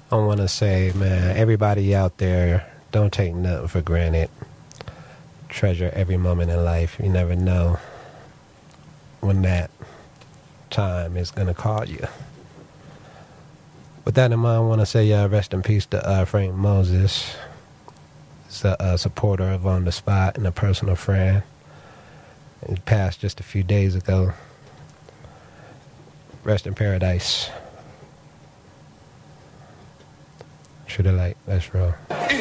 I want to say, man, everybody out there, don't take nothing for granted. Treasure every moment in life. You never know when that time is going to call you. With that in mind, I want to say rest in peace to Frank Moses. He's a supporter of On the Spot and a personal friend. He passed just a few days ago. Rest in paradise. True to light. Let's roll.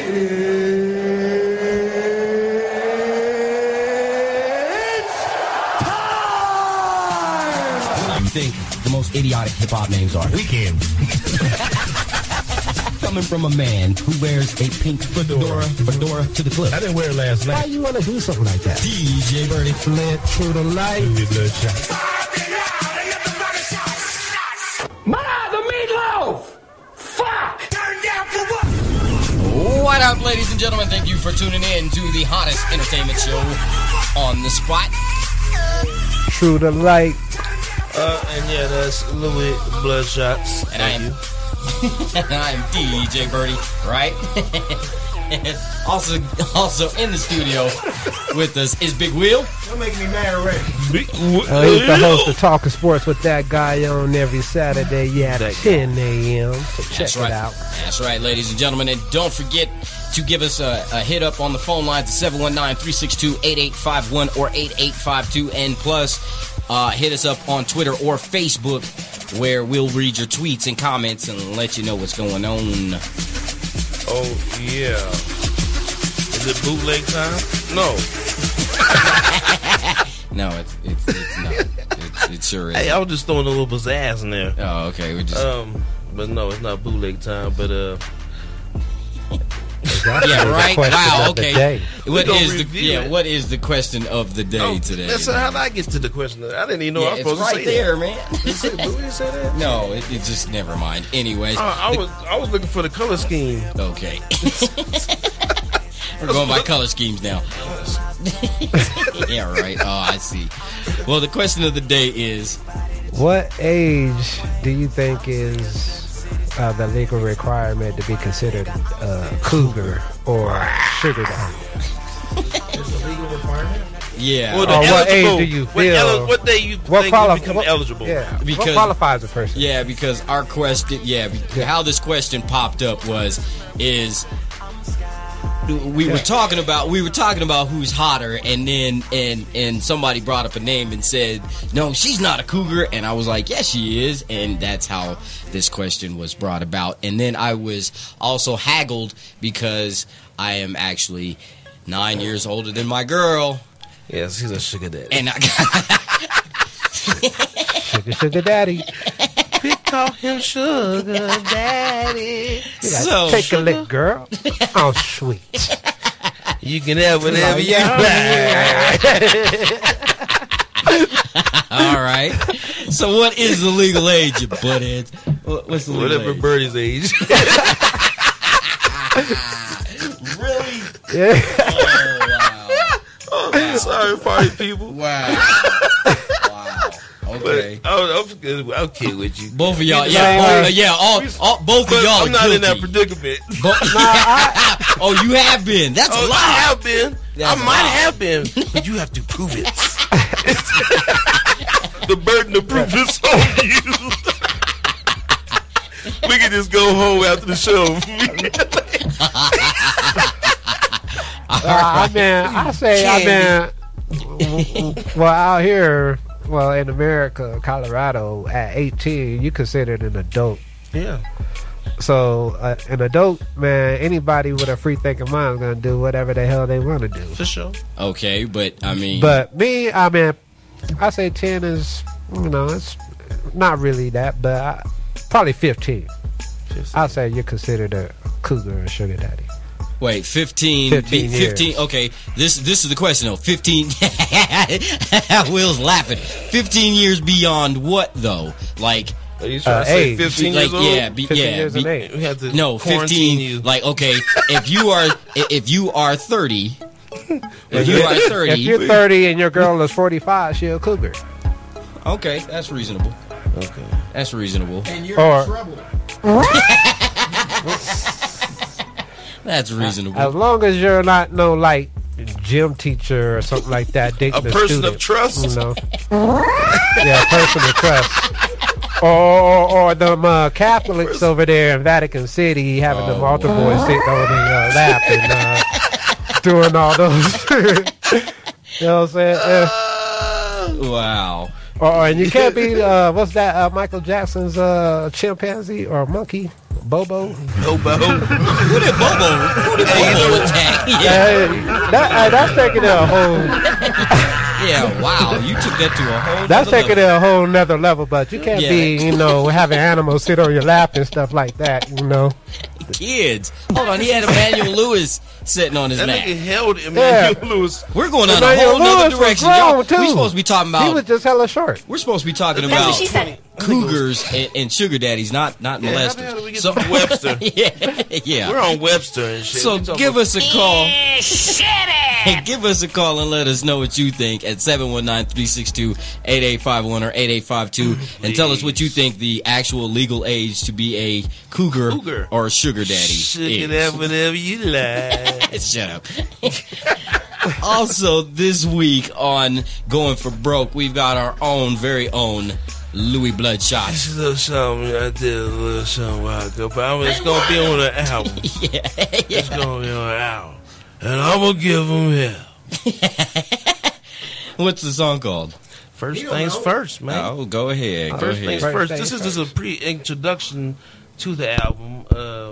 Think the most idiotic hip-hop names are. Weekend. Coming from a man who wears a pink fedora to the clip. I didn't wear it last night. Why you want to do something like that? DJ Birdie. Flint through the light. Mother meatloaf! Fuck! Turn down for what? What up, ladies and gentlemen? Thank you for tuning in to the hottest entertainment show on the spot. True to light. And yeah, that's Louis Bloodshots. And I'm DJ Birdie, right? also in the studio with us is Big Wheel. Don't make me mad already. He's the host of Talking Sports with that guy on every Saturday at 10 a.m. So check it out. That's right, ladies and gentlemen. And don't forget to give us a hit up on the phone lines at 719-362-8851 or 8852. And plus, hit us up on Twitter or Facebook, where we'll read your tweets and comments and let you know what's going on. Oh, yeah. Is it bootleg time? No. No, it's not. It sure is. Hey, I was just throwing a little pizzazz in there. Oh, okay. We just but no, it's not bootleg time. But yeah, right. Wow. Okay. What is the question of the day today? How did I get to the question? I didn't even know I was supposed to say there, that. Man. Did you say that? No, it just never mind. Anyways, I was looking for the color scheme. Okay. We're going by color schemes now. Yeah, right. Oh, I see. Well, the question of the day is, what age do you think is the legal requirement to be considered cougar or sugar daddy? Is the legal requirement? Yeah. Well, what age do you feel? What day you think you become eligible? Yeah. Because, what qualifies a person? Yeah, because our question, how this question popped up is we were talking about who's hotter, and then and somebody brought up a name and said, no, she's not a cougar, and I was like, yes, she is, and that's how this question was brought about. And then I was also haggled because I am actually 9 years older than my girl. Yes, he's a sugar daddy. And I sugar daddy. We call him Sugar Daddy. So, take a lick, girl. Oh, sweet. You can have whatever you want. All right. So what is the legal age, you buttheads? What's the legal Whatever age? Birdie's age. Really? Yeah. Oh, wow. Sorry, party people. Wow. Okay. But I'm okay with you. Both of y'all, both of y'all. I'm not in that predicament. Oh, you have been. That's a lie. I have been. That's I might have been, but you have to prove it. The burden of proof is on you. We can just go home after the show. Well, out here, in America, Colorado, at 18, you considered an adult. Yeah. So, an adult, man, anybody with a free thinking mind is going to do whatever the hell they want to do. For sure. Okay, but I mean. But me, I say 10 is, it's not really that, but probably 15. I'll say you're considered a cougar or a sugar daddy. Wait, 15 years. Okay, this is the question though. 15. Will's laughing. 15 years beyond what though? Like, are you trying to say 15 years old? Yeah, 15 years of age. We have to 15. you. Like, okay, if you are 30, if you're 30 and your girl is 45, she's a cougar. Okay, that's reasonable. Okay, that's reasonable. And you're in trouble. Well, That's reasonable. As long as you're not no like gym teacher or something like that, dating A person student, of trust? you know. Yeah, person of trust. Or them Catholics over there in Vatican City having them altar boys sitting on their lap and doing all those. You know what I'm saying? Wow. And you can't be what's that? Michael Jackson's chimpanzee or monkey, Bobo. Bobo. Who did Bobo attack? Yeah. That's taking it a whole. Yeah, wow. You took that to a whole That's nother taking it a whole nother level. But you can't be, having animals sit on your lap and stuff like that. Kids. Hold on, he had Emmanuel Lewis sitting on his That lap. nigga held Emmanuel Lewis. We're going on Emmanuel a whole nother Lewis was direction. grown, Y'all, too. we're supposed to be talking about. He was just hella short. We're supposed to be talking That's what about she said. cougars and sugar daddies, not How the hell did molesters. we get to Webster? Yeah. We're on Webster and shit. So We talking give about- us a call. Hey, give us a call and let us know what you think at 719-362-8851 or 8852 and tell us what you think the actual legal age to be a cougar. Or a sugar daddy Sugar is. that whatever you like. Shut up. Also, this week on Going for Broke, we've got our own, very own Louis Bloodshot. This is a little something I did a little something a while ago, but it's gonna be on the album. It's gonna be on the album, and I'm gonna give them hell. What's the song called? First things first, man. Oh, go ahead. Go First things ahead. first. This is a pre-introduction to the album.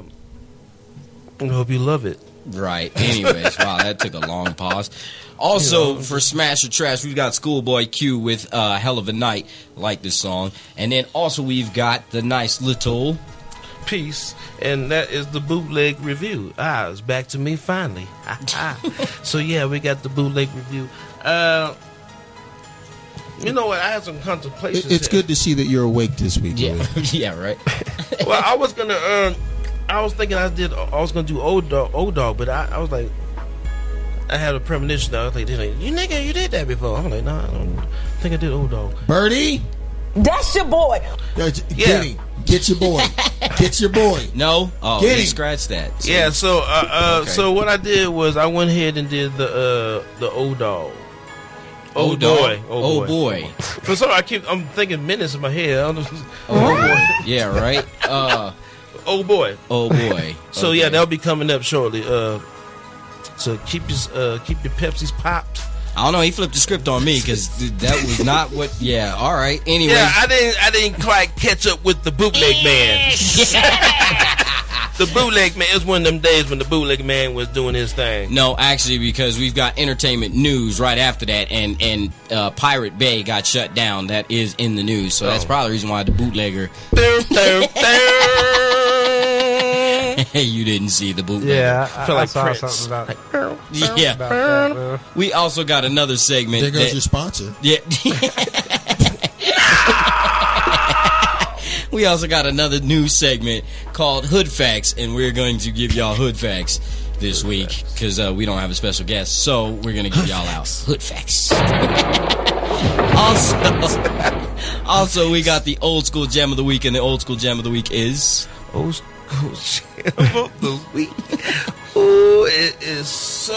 I hope you love it. Right. Anyways, wow, that took a long pause. Also, for Smash or Trash, we've got Schoolboy Q with Hell of a Night. Like this song. And then also we've got the nice little... Piece, and that is the bootleg review. It's back to me finally. So yeah, we got the bootleg review. You know what? I had some contemplations. It's good to see that you're awake this week. Yeah, Louis. yeah, right. Well, I was gonna. I was thinking I was gonna do old dog, but I was like, I had a premonition. I was like, you nigga, you did that before. I'm like, no, I don't think I did old dog. Birdie, That's your boy. get him. Get your boy. Get your boy. No? Oh, Get he him. scratched that. So- Yeah, so Okay. so what I did was I went ahead and did the old dog. Old boy. dog. Oh, boy. For some I'm thinking minutes in my head. I don't know. Oh, boy. Yeah, right? Old boy. Oh, boy. So Okay. yeah, that'll be coming up shortly. So keep your Pepsis popped. I don't know. He flipped the script on me because that was not what... Yeah, all right. Anyway. Yeah, I didn't quite catch up with the bootleg man. The bootleg man, it was one of them days when the bootleg man was doing his thing. No, actually, because we've got entertainment news right after that, and Pirate Bay got shut down. That is in the news, so that's probably the reason why the bootlegger... You didn't see the bootlegger. Yeah, feel I like saw Prince. something about Yeah. that. Man. We also got another segment. There goes that- your sponsor. Yeah. We also got another news segment called Hood Facts, and we're going to give y'all Hood Facts this week because we don't have a special guest, so we're going to give y'all out Hood Facts. Also, we got the Old School Gem of the Week, and the Old School Gem of the Week is... Old school gem of the week. Ooh, it is so...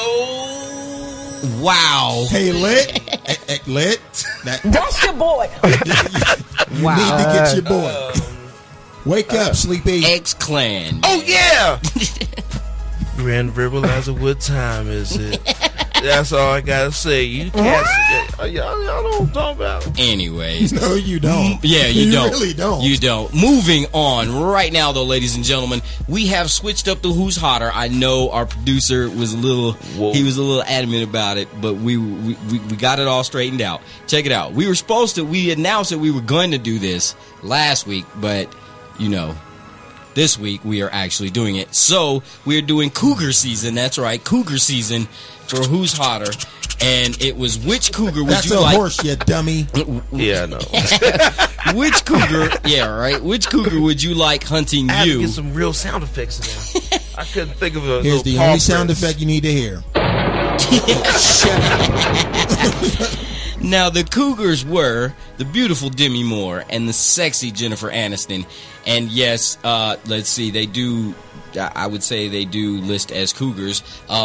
Wow. Hey, Lit. Lit. That's your boy. You need to get your boy. Wake up, Sleepy. X-Clan. Oh, yeah! Grand Verbalizer, what time is it? That's all I gotta say. You cats, y'all don't talk about. Anyways. No, you don't. Yeah, you don't. really don't. You don't. Moving on. Right now, though, ladies and gentlemen, we have switched up to Who's Hotter. I know our producer was a little adamant about it, but we got it all straightened out. Check it out. We announced that we were going to do this last week, but, this week we are actually doing it. So, we're doing Cougar Season. That's right, Cougar Season for Who's Hotter. And it was which cougar would That's you a like? horse, you dummy. Yeah, I know. Which cougar? Yeah, right. Which cougar would you like hunting I had to you? get some real sound effects in there. I couldn't think of a Here's little the paw only sound prints. effect you need to hear. Now, the cougars were the beautiful Demi Moore and the sexy Jennifer Aniston. And yes, let's see, they do I would say they do list as cougars.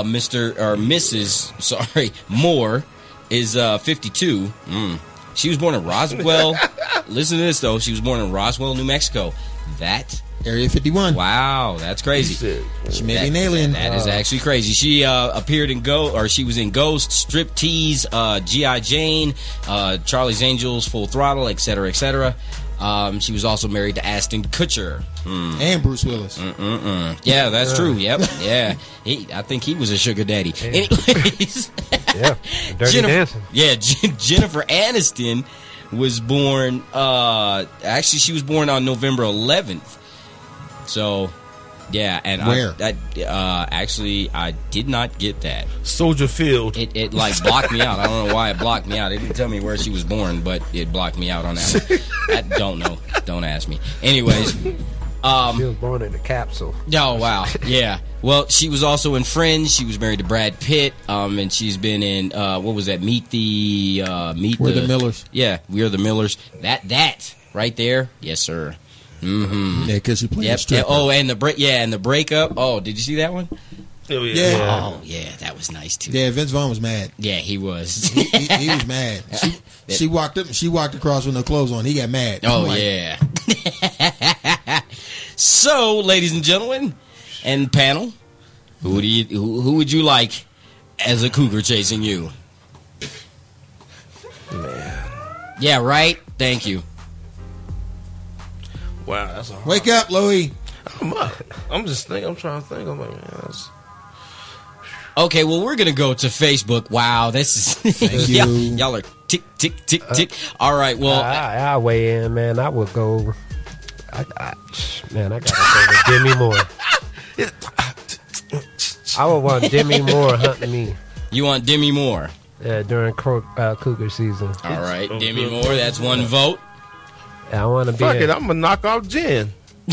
Mrs. Moore is 52. She was born in Roswell. Listen to this though. She was born in Roswell, New Mexico. That Area 51. wow, that's crazy. She may be an alien. That is actually crazy. She appeared in she was in Ghost, Striptease, G.I. Jane, Charlie's Angels, Full Throttle, etc., etc. She was also married to Ashton Kutcher. And Bruce Willis. Yeah, that's true. Yep. Yeah. I think he was a sugar daddy. Anyways. Yeah. Dirty Dancing. Yeah, Jennifer Aniston was born, actually she was born on November 11th. So, yeah, and where? Actually, I did not get that. Soldier Field. It like blocked me out. I don't know why it blocked me out. It didn't tell me where she was born, but it blocked me out on that one. I don't know. Don't ask me. Anyways, She was born in a capsule. oh wow, yeah. Well, she was also in Friends. She was married to Brad Pitt, and she's been in what was that? Meet the We're the Millers. Yeah, We're the Millers. That right there, yes sir. Yeah, because she played a Yep. stripper. Oh, and the breakup. Oh, did you see that one? Oh, yeah. Oh yeah, that was nice too. Yeah, Vince Vaughn was mad. Yeah, he was. He was mad. She walked up. She walked across with no clothes on. He got mad. Oh I'm like, yeah. So, ladies and gentlemen, and panel, who would you like as a cougar chasing you? Man. Yeah, right. Thank you. Wow, that's a hard. Wake up, Louie. I'm up. I'm just thinking. I'm trying to think. I'm like, man, that's... Okay, well, we're gonna go to Facebook. Wow, this is Thank you. Y'all are tick tick tick tick. All right, well, I weigh in, man. I would go. I gotta go with Demi Moore. I would want Demi Moore hunting me. you want Demi Moore? During cougar season. All right, Demi Moore. That's one vote. I want to be. Fuck it. I'm gonna knock off Jen.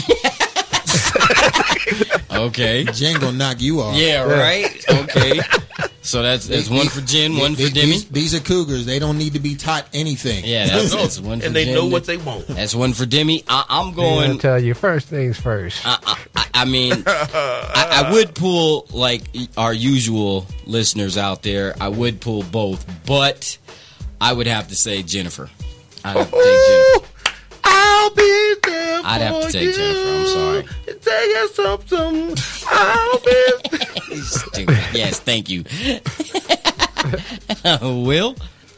Okay. Jen gonna knock you off. Yeah, right. Okay. So that's one for Jen, one for Demi. These are cougars. They don't need to be taught anything. Yeah, that's one for And they Jen. know what they want. That's one for Demi. I'm I'm going. gonna tell you first things first. I mean, I would pull like our usual listeners out there. I would pull both, but I would have to say Jennifer. I'd have to take Jennifer. I'll be there for I'd have to take Jennifer. I'm sorry. Take us something. I'll be Stupid. Yes, thank you. Will?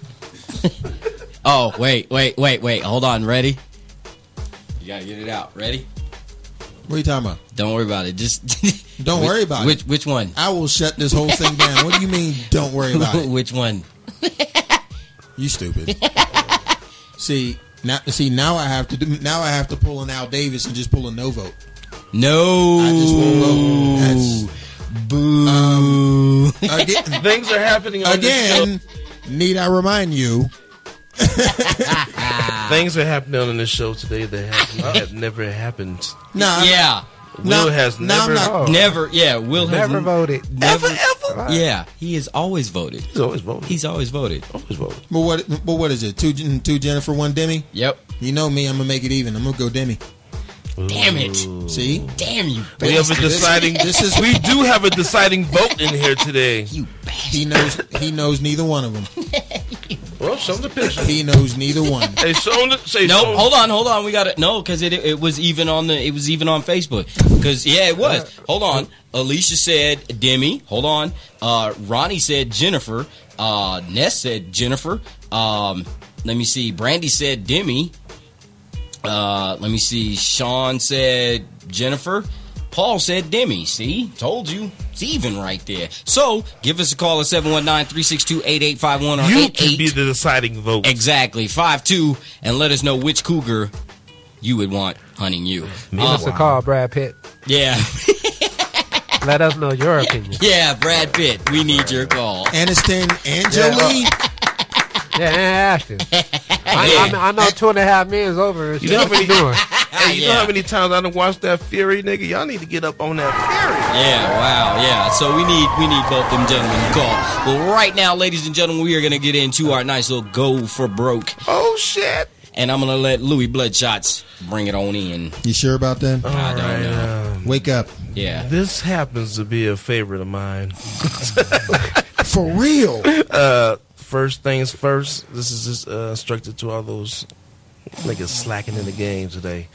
Oh, wait. Hold on. Ready? You gotta get it out. Ready? What are you talking about? Don't worry about it. Just Don't worry about it. Which one? I will shut this whole thing down. What do you mean? Don't worry about it. Which one? You stupid. Now I have to do. Now I have to pull an Al Davis and just pull a no vote. No. I just won't vote. That's boo. again. Things are happening on Again, need I remind you? Things are happening on this show today that have never happened. Nah, Yeah. Will has I'm never. not- Never. Yeah. Will has Never voted. Never. Ever. Yeah. He has always voted. He's always voting. He's always voted. Always voting. But what is it? Two Jennifer, one Demi. Yep. You know me. I'm gonna make it even. I'm gonna go Demi. Damn it. See, Damn you. We have a deciding. We do have a deciding vote in here today. You bastard. he knows neither one of them. Well, show the picture. He knows neither one. Hey, show the. Say No, show- hold on. We got it. No, because it was even on it was even on Facebook. Because it was. Hold on. Alicia said Demi. Hold on. Ronnie said Jennifer. Ness said Jennifer. Let me see. Brandy said Demi. Let me see. Sean said Jennifer. Paul said Demi. See? Told you. It's even right there. So, give us a call at 719-362-8851 or You 88. can be the deciding vote. Exactly. 5-2, and let us know which cougar you would want hunting you. Give us a call, Brad Pitt. Yeah. Let us know your opinion. Yeah, Brad Pitt. We need your call. Aniston and Jolie. Yeah, and Ashton. I know 2.5 minutes over. You know how many? doing? Hey, you know how many times I done watched that Fury, nigga? Y'all need to get up on that Fury. Yeah, wow, yeah. So we need both them gentlemen to call. Well, right now, ladies and gentlemen, we are going to get into our nice little go for broke. Oh shit! And I'm going to let Louis Bloodshots bring it on in. You sure about that? I don't know. Wake up. Yeah. This happens to be a favorite of mine. For real. First things first. This is just instructed to all those niggas slacking in the game today.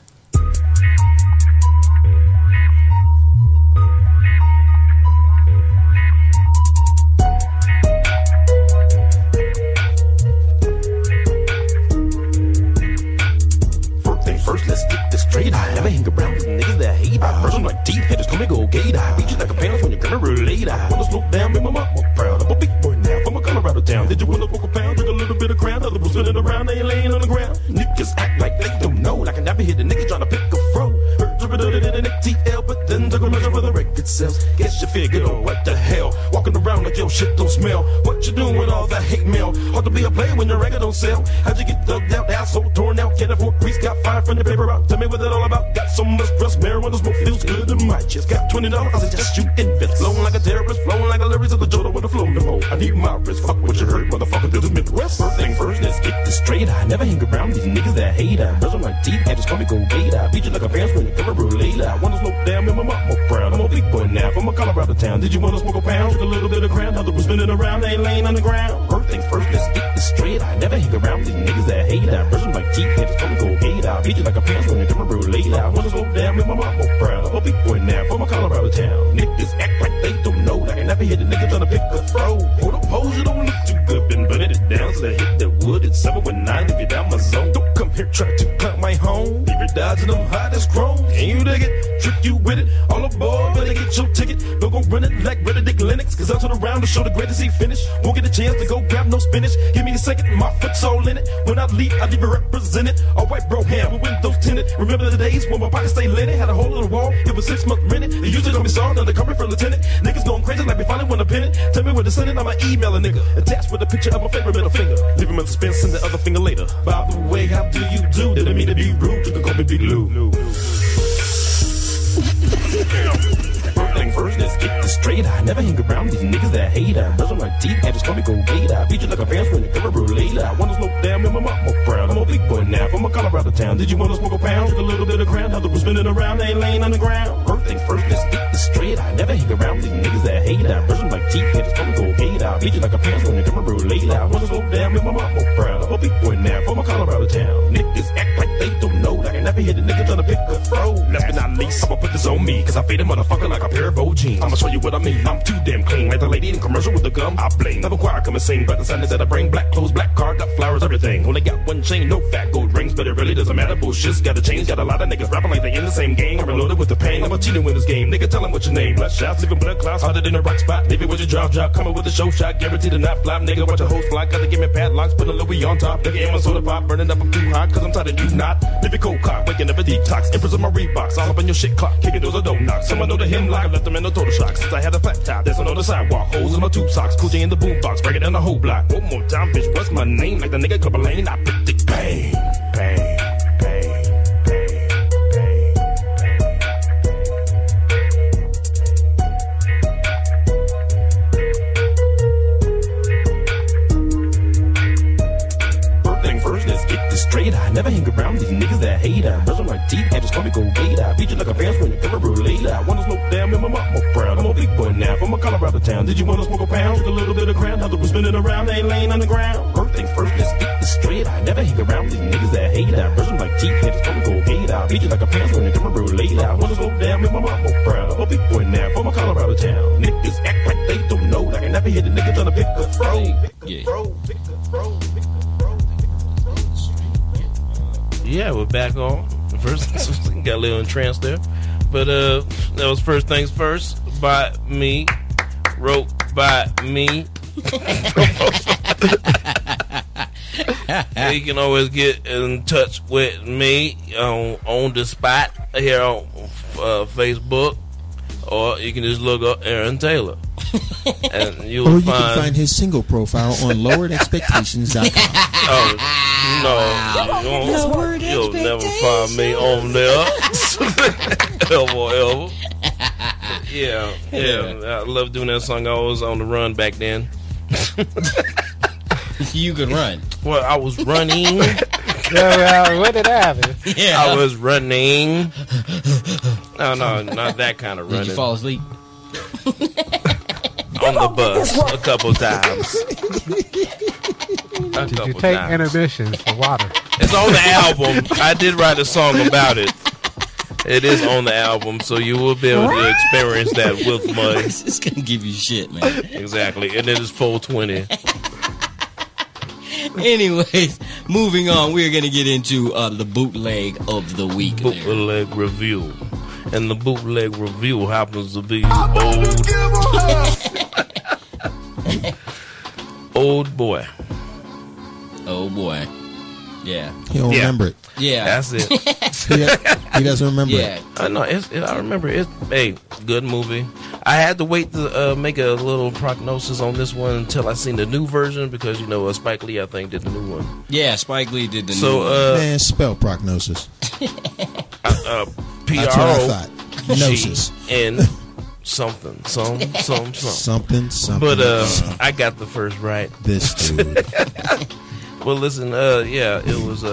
First, let's get this straight. I never hang around with niggas that hate. I brush them like teeth, headers call me go gate. I beat you like a pound when you're gonna relate. I wanna slow down, make my mama proud. I'm a big boy now from a Colorado town. Did you wanna smoke a pound, drink a little bit of crown? Other was spinning around, they ain't laying on the ground. Niggas act like they don't know. Like I never hit a nigga trying to pick a fro. Heard drip it in an TL, but then took a measure for the record sales. Guess you figured, oh, what the hell? Walking around like your shit don't smell. What you doing with all that hate mail? Hard to be a player when your record don't sell. How'd you get dug out, asshole torn out? Can't afford grease, got fired from the paper out. Tell me what that all about. Got so much stress, marijuana smoke feels good in my chest. Got $20, I suggest you invest. Flowing like a terrorist, flowing like a lyrics of the Jodo with a flow no more. I need my wrist, fuck what you heard, motherfucker, to the Midwest. First thing first, let's get this straight. I never hang around these niggas that hate. I brush on my teeth, and just call me go gate. I beat you like a pants when you come a later. I wanna slow down, make my mama proud. I'm a big boy now from a Colorado town. Did you wanna smoke a pound? Drink a little bit of crown. Others was spinning around, they ain't laying on the ground. First things first, let's get this straight. I never hang around these niggas that hate. I brush on my teeth, and just call me go gate. I beat you like a pants when you come a later. I wanna slow down, make my mama proud. I'm a big boy now from a Colorado town. Niggas act like they don't know. Like I never hit a nigga trying to pick a throw. For the pose, you don't look too good. Been burning it down, so I hit the wood. It's 719 if you're down my zone. Don't come here trying to clout my home. Leave it dodging them hot as chrome. And you dig it, trick you with it. All aboard, better get your ticket. Don't go run it like Benedict Lennox. Cause I'll turn around to show the greatest he finish. Won't get a chance to go grab no spinach. Give me a second, my foot's all in it. When I leave it represented. All white bro hand with windows tinted. Remember the days when my pockets stay linen. Had a hole in the wall, it was 6 months rented. They used to call me Saul, now they call me for lieutenant. Niggas going crazy like they finally want a pennant. Tell me where to send it, I'ma email a nigga. Attached with a picture of my favorite middle finger. Leave him in suspense, send the other finger later. By the way, how do you do? Didn't mean to be rude, you can call me Big Lou. First thing first, let's get this straight. I never hang around these niggas that hate. I brush on my teeth, and just call me go gate. I beat you like a pants when you come a later. I wanna slow down, make my mama proud. I'm a big boy now from a Colorado town. Did you wanna smoke a pound? Drink a little bit of crown. Others was spinning around, they ain't laying on the ground. First thing first, let's get this straight. I never hang around these niggas that hate. I brush on my teeth, and just call me go gate. I beat you like a pants when you come a later. I wanna slow down, make my mama proud. I'm a big boy now from a Colorado town. Niggas act like they don't know. Like I never hit a nigga trying to pick a throw. Last but not least, I'ma put this on me. Cause I fade a motherfucker like a pair of old jeans. I'ma show you what I mean. I'm too damn clean. Like the lady in commercial with the gum I blame. Never choir come and sing, but the Sunday that I bring. Black clothes, black car, got flowers, everything. Only got one chain, no fat gold rings, but it really doesn't matter. Bullshit's gotta change. Got a lot of niggas rapping like they in the same game. I'm reloaded with the pain. I'm a cheater in this game. Nigga, tell him what your name. Blood shots, leaving blood clouds hotter than a rock spot. Leave it with your drop, coming with a show shot. Guaranteed to not flop. Nigga, watch a host fly. Gotta give me padlocks, put a Louis on top. Nigga, in my soda pop, burning up, I'm too hot. Cause I'm tired of you not. Live your cold cock, waking up a detox. Empress of my Reeboks, all up in your shit clock. Kicking those a don't knock. Someone know the hemlock. I left them in the total shock. Since I had a flat top, there's on the sidewalk. Holes in my tube socks. Cool J in the boombox. Breaking down the whole block. One more time, bitch, what's my name? Like the nigga Clubber Lane. I picked it. Bang, bang. Straight, I never hang around these niggas that hate. I brush on my teeth, and just call me go gate. I beat you like a pants when you come a later. I wanna slow down, make my mama proud. I'm a big boy now from a Colorado town. Did you wanna smoke a pound? Drink a little bit of crown. Others was spinning around, they ain't laying on the ground. First things first, let's get this straight. I never hang around these niggas that hate. I brush on my teeth, and just call me go gate. I beat you like a pants when you come a later. I wanna slow down, make my mama proud. I'm a big boy now from a Colorado town. Niggas act like they don't know. Like I never hit a nigga trying to pick a throw. Yeah, we're back on. First, got a little entranced there. But that was First Things First by me. Wrote by me. You can always get in touch with me on the spot here on Facebook. Or you can just look up Aaron Taylor. And you'll or you can find his single profile on loweredexpectations.com. No, you'll never find me on there. Ever. Yeah. I love doing that song. I was on the run back then. You could run. Well, I was running. What did happen? Yeah. I was running. No, not that kind of running. Did you fall asleep? On the bus a couple times. Did you take intermissions for water? It's on the album. I did write a song about it. It is on the album, so you will be able to experience that with money. It's gonna give you shit, man. Exactly, and it is 420. Anyways, moving on, we're gonna get into the bootleg of the week. Bootleg review. And the bootleg review happens to be Old Boy. Old Boy. Yeah. He don't remember it. Yeah. That's it. He doesn't remember it. I know. I remember it. Hey, good movie. I had to wait to make a little prognosis on this one until I seen the new version because, Spike Lee, I think, did the new one. Yeah, Spike Lee did the new one. Man, spell prognosis. P-R-O. That's what I thought. Gnosis. N something. Something. But I got the first right. This dude. Well, listen, it was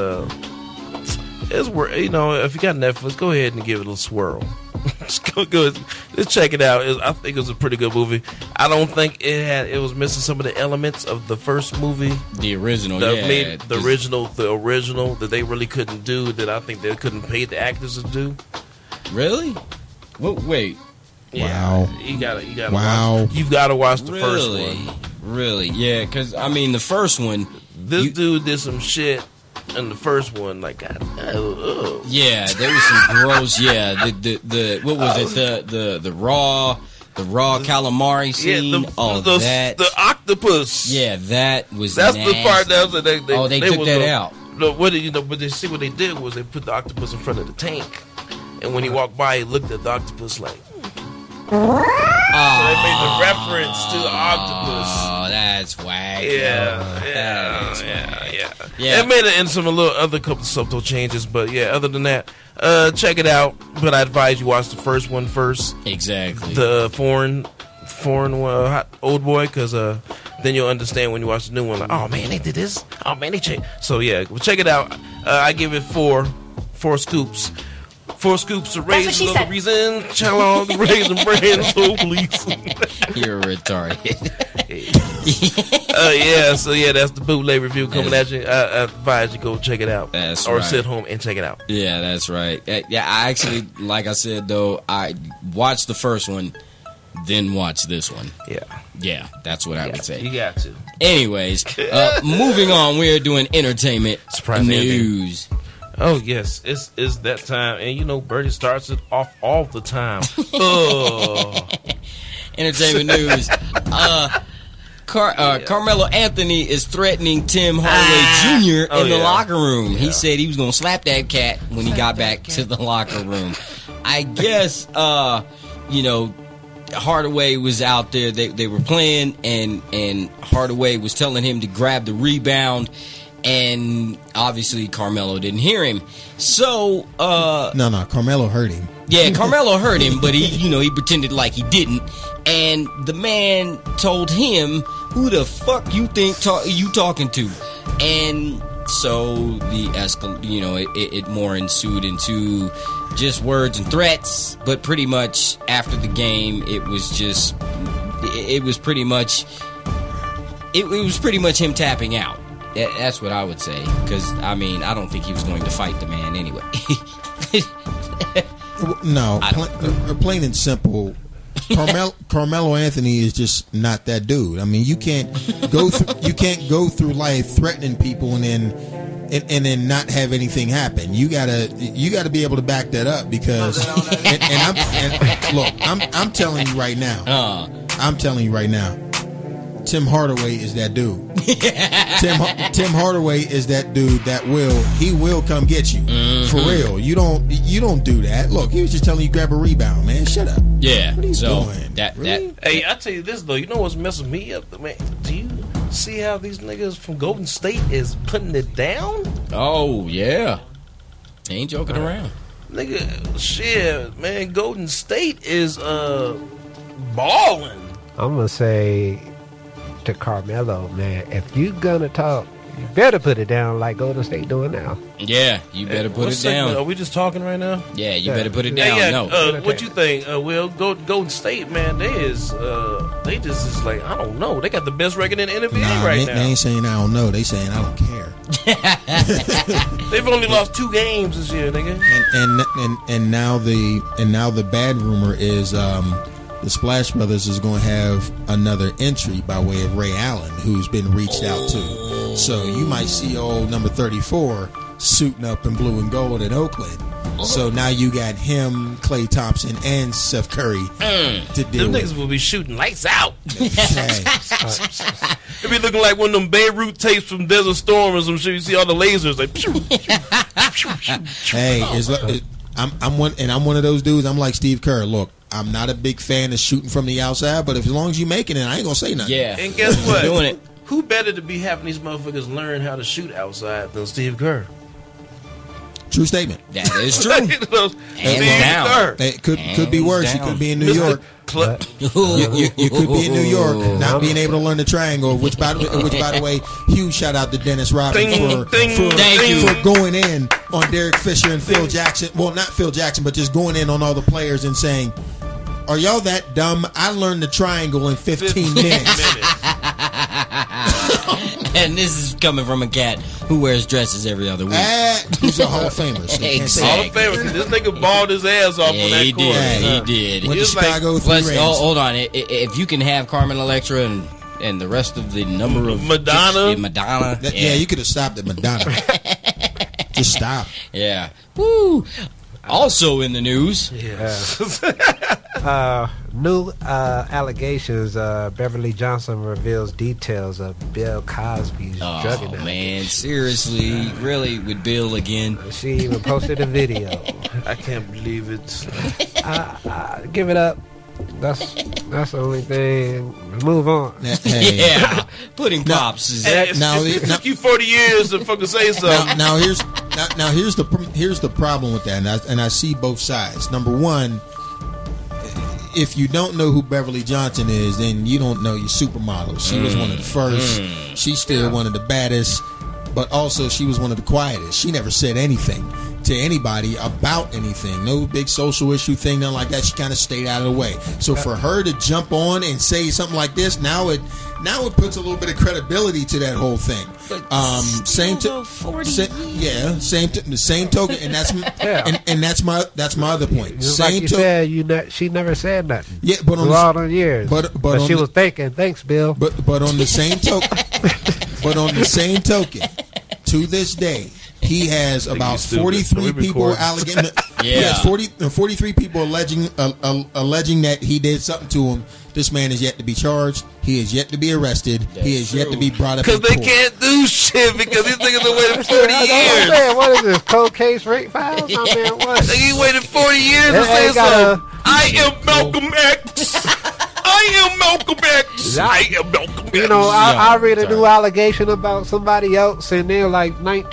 if you got Netflix, go ahead and give it a swirl. Just check it out. I think it was a pretty good movie. I don't think it was missing some of the elements of the first movie. The original, the original that they really couldn't do, that I think they couldn't pay the actors to do. Really? Well, wait. Yeah, wow. You gotta wow. watch. You've got to watch the first one. Really? Yeah, because the first one. This dude did some shit in the first one, like God. Yeah, there was some gross. Yeah, the what was it? The raw calamari scene. The octopus. Yeah, that's nasty. The part that was they took that out. But what they did was they put the octopus in front of the tank, and when he walked by, he looked at the octopus like. So they made the reference to the octopus. Oh, that's whack. Yeah. It made it in some other couple subtle changes, but yeah. Other than that, check it out. But I advise you watch the first one first. Exactly. The foreign Old Boy, because then you'll understand when you watch the new one. Like, oh man, they did this. Oh man, they changed. So yeah, well, check it out. I give it four scoops. 4 scoops of raisins, the reason. Challenge the raisin bran, so please. You're retarded. That's the bootleg review coming at you. I advise you go check it out. Or sit home and check it out. Yeah, that's right. Yeah, I actually, like I said though, I watched the first one, then watch this one. Yeah, that's what I would say. You got to. Anyways, moving on, we're doing entertainment news. Oh yes, it's that time, and Birdie starts it off all the time. Entertainment news. Carmelo Anthony is threatening Tim Hardaway Jr. in the locker room. He said he was going to slap that cat when he got back to the locker room. I guess, Hardaway was out there. They were playing, and Hardaway was telling him to grab the rebound. And obviously Carmelo didn't hear him. So No, Carmelo heard him. Yeah, Carmelo heard him, but he pretended like he didn't. And the man told him, "Who the fuck you think you talking to?" And so it more ensued into just words and threats, but pretty much after the game it was pretty much him tapping out. That's what I would say, because I don't think he was going to fight the man anyway. No, plain and simple. Carmelo Anthony is just not that dude. I mean, you can't go through life threatening people and then not have anything happen. You gotta be able to back that up, because I'm telling you right now. Tim Hardaway is that dude. Tim Hardaway is that dude that will come get you. For real. You don't do that. Look, he was just telling you grab a rebound, man. Shut up. Yeah. What are you doing? Really? Hey, I tell you this though. You know what's messing me up, man? Do you see how these niggas from Golden State is putting it down? Oh yeah. They ain't joking around. Nigga, shit, man. Golden State is balling. I'm gonna say to Carmelo, man, if you gonna talk You better put it down like Golden State doing now. Yeah, you better put What it segment? Are down. we just talking right now? Yeah, you better put it Hey, down. yeah, No. what you think? Will Golden State, man, they just is like, I don't know. They got the best record in the NBA Nah, right they now. ain't saying I don't know. They saying I don't care. They've only lost 2 games this year, nigga. And now the bad rumor is the Splash Brothers is going to have another entry by way of Ray Allen, who's been reached out to. So you might see old number 34 suiting up in blue and gold in Oakland. So now you got him, Klay Thompson, and Steph Curry to deal Them with. niggas will be shooting lights out. Hey, It be looking like one of them Beirut tapes from Desert Storm or some shit. You see all the lasers like. Pew, hey, I'm one of those dudes. I'm like Steve Kerr. Look, I'm not a big fan of shooting from the outside, but as long as you making it, I ain't gonna say nothing. Yeah. And guess what? Doing it. Who better to be having these motherfuckers learn how to shoot outside than Steve Kerr? True statement. That is true. Steve down. Kerr. It could be worse. You down. could be in New York. You could be in New York, not being able to learn the triangle. Which, by the way, huge shout out to Dennis Rodman for going in on Derek Fisher and Phil Jackson. Well, not Phil Jackson, but just going in on all the players and saying, "Are y'all that dumb? I learned the triangle in 15 minutes." And this is coming from a cat who wears dresses every other week. He's a Hall of Famer. So you can't say Hall of Famer. 'Cause this nigga balled his ass off on that he court. did. Yeah. He did. Went to It's like- Chicago 3 Plus, rings. hold on. If you can have Carmen Electra and the rest of the number of Madonna. Madonna, Yeah, you could have stopped at Madonna. Just stop. yeah. Woo. Also in the news, New allegations. Beverly Johnson reveals details of Bill Cosby's drug oh addiction. man, seriously, really with Bill again. She even posted a video. I can't believe it. Give it up. That's the only thing. Move on. Hey. Yeah, putting props is Now, It took you 40 years to fucking say something. Now here's the problem with that, and I see both sides. Number one, if you don't know who Beverly Johnson is, then you don't know your supermodel. She was one of the first. She's still one of the baddest, but also she was one of the quietest. She never said anything to anybody about anything. No big social issue thing, nothing like that. She kind of stayed out of the way. So for her to jump on and say something like this, now it puts a little bit of credibility to that whole thing. Same token, and that's and that's my other point. Just like you said, she never said nothing. Yeah, but through all the years. But she was thinking, thanks, Bill. But on the same token, to this day, he has about 43 people alleging. He has 43 people alleging that he did something to him. This man is yet to be charged. He is yet to be arrested. He is yet to be brought up. Because they can't do shit because these niggas have waited 40 years. What is this? Cold case rape files? I mean, what? He waited 40 years to say something. I am Malcolm X. I am Malcolm X. I am Malcolm X. You know, I read a new allegation about somebody else, and they're like